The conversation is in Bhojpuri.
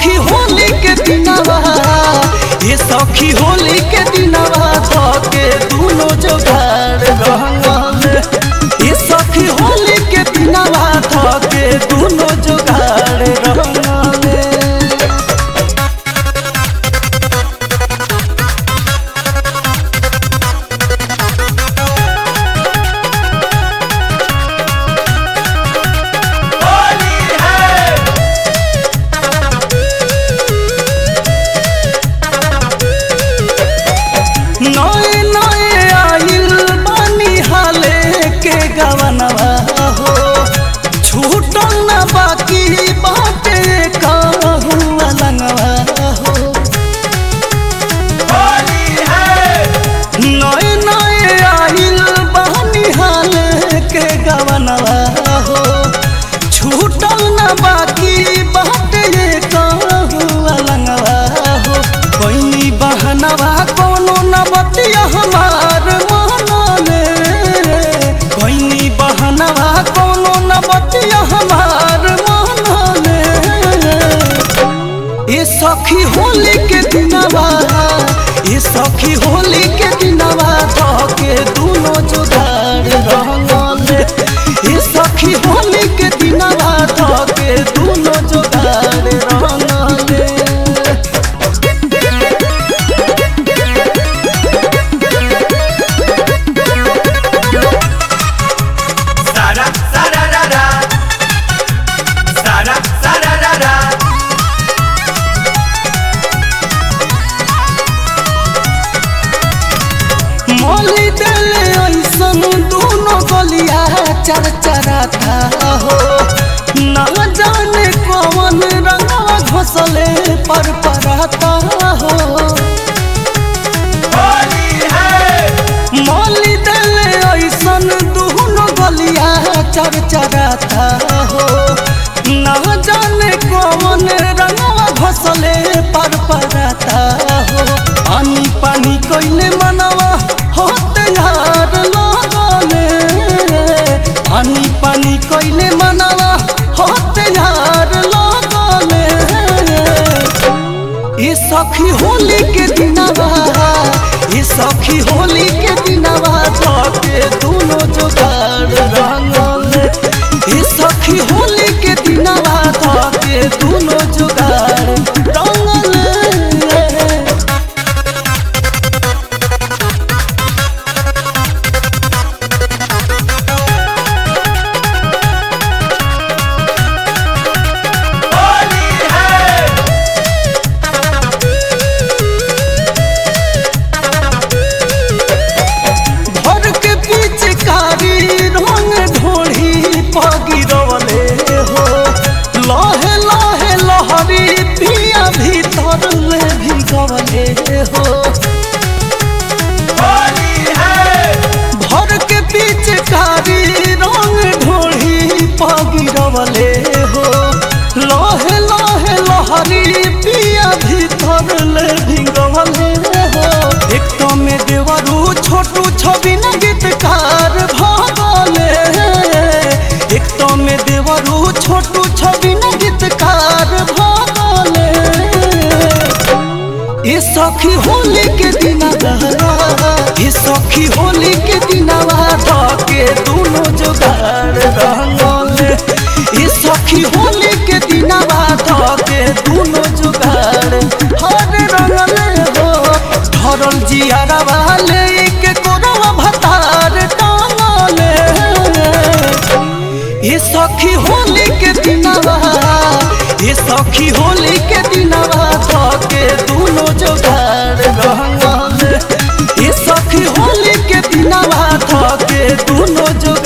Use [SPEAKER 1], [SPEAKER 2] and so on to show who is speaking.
[SPEAKER 1] सखी होली के दिनवा ये सखी होली के दिनवा धके दूनो जोगाड़ रंगल ये सखी होली के दिनवा धके दूनो जोगाड़ रंगल। नए नए आइल बानी हाले के गवनवा हो छूटल न बाकी बाटे कहूँ अलंगवा हो। नए नए आइल बानी हाले के गवनवा हो छूटल न बाकी बाटे कहूँ अलंगवा हो। कोई बहनवा कोनो न बतिया हमार मानले कोई बहनवा कोनो न बतिया हमार मानले ये सखी होली के दिनवा ये सखी होली के दिनवा धके दूनो जोगाड़ रंगल ये सखी होली के दिनवा धके दूनो जोगाड़ रंगल। मोली देले ऐसन दूनो गलिया चरचराता हो ना जाने कौन रंगवा घोसले पर पराता हो। मोली देले ऐसन दूनो गलिया चरचराता हो ना जाने कौन रंगवा घोसले पर पराता हो। पानी पानी कोइले मनवा होते यार लगले पानी पानी कोइले मनवा होते यार लगले ये सखी होली के दिनवा ये सखी होली के दिनवा धके दूनो जोगाड़ रंगल ये सखी होली के दिनवा धके दूनो जोगाड़ रंगल। पगिरवले हो लहे लहे लहरी पिया भीतर ले भिगवले हो। भर के पिचकारी रंग ढोढ़ी पगिरवले हो लहे लहे लहरी पिया भीतर ले भिगवले हो। एक तो में देवरू छोटू छवि न गीतकार भगले एक तो में देवरू छोटू छवि न गीतकार भगले ये सखी होली के दिनवा ये सखी होली के दिनवा धके दूनो जोगाड़ रंगल ये सखी होली के दिनवा धके दूनो जोगाड़ हर रंगल हो। धरल जियारवा ले के कोरवा भतार टांगले ये सखी होली के दिनवा ये सखी होली के दिनवा धके दूनो जोगाड़ रंगल ये सखी होली के दिनवा धके दूनो जोगाड़।